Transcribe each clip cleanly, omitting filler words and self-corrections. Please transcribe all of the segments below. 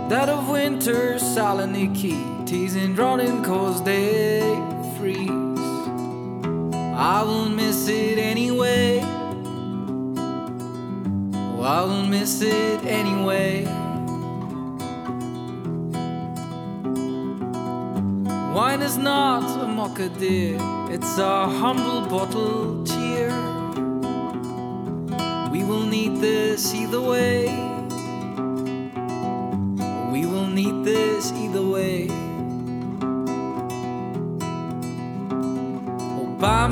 Dead of winter, Saloniki, teasing drowning cause they freeze. I will miss it anyway. Oh, I will miss it anyway. Wine is not a mocha, dear, it's a humble bottle cheer. We will need this either way. We will need this either way. Oh,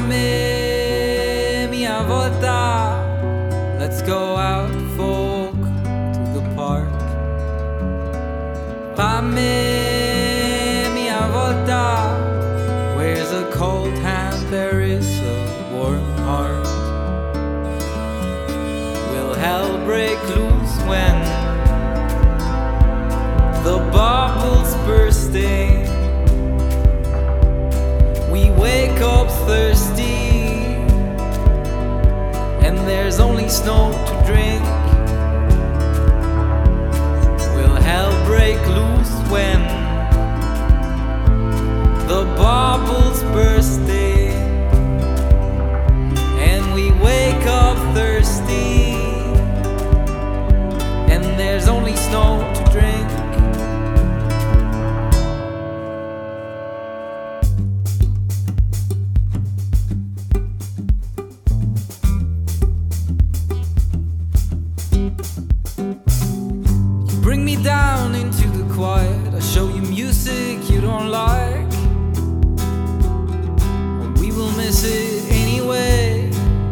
bame mia volta, let's go out, folk, to the park. Bame mia volta, where's a cold hand, there is a warm heart. Will hell break loose when the bubble's bursting? We wake up thirsty, and there's only snow to drink. Will hell break loose when the bubble's bursting, and we wake up thirsty, and there's only snow to drink? Bring me down into the quiet, I show you music you don't like. We will miss it anyway.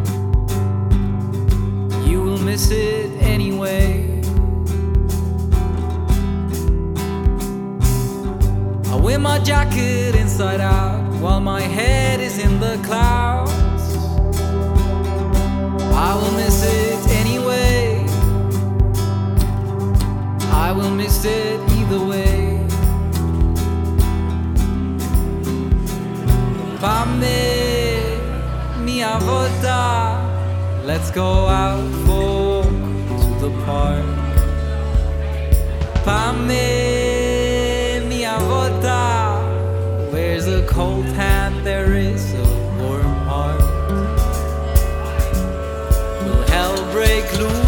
You will miss it anyway. I wear my jacket inside out while my head is in the clouds. I will miss it anyway. I will miss it either way. Bame mia volta, let's go out, folk, to the park. Bame mia volta, where's a cold hand, there is a warm heart. Will hell break loose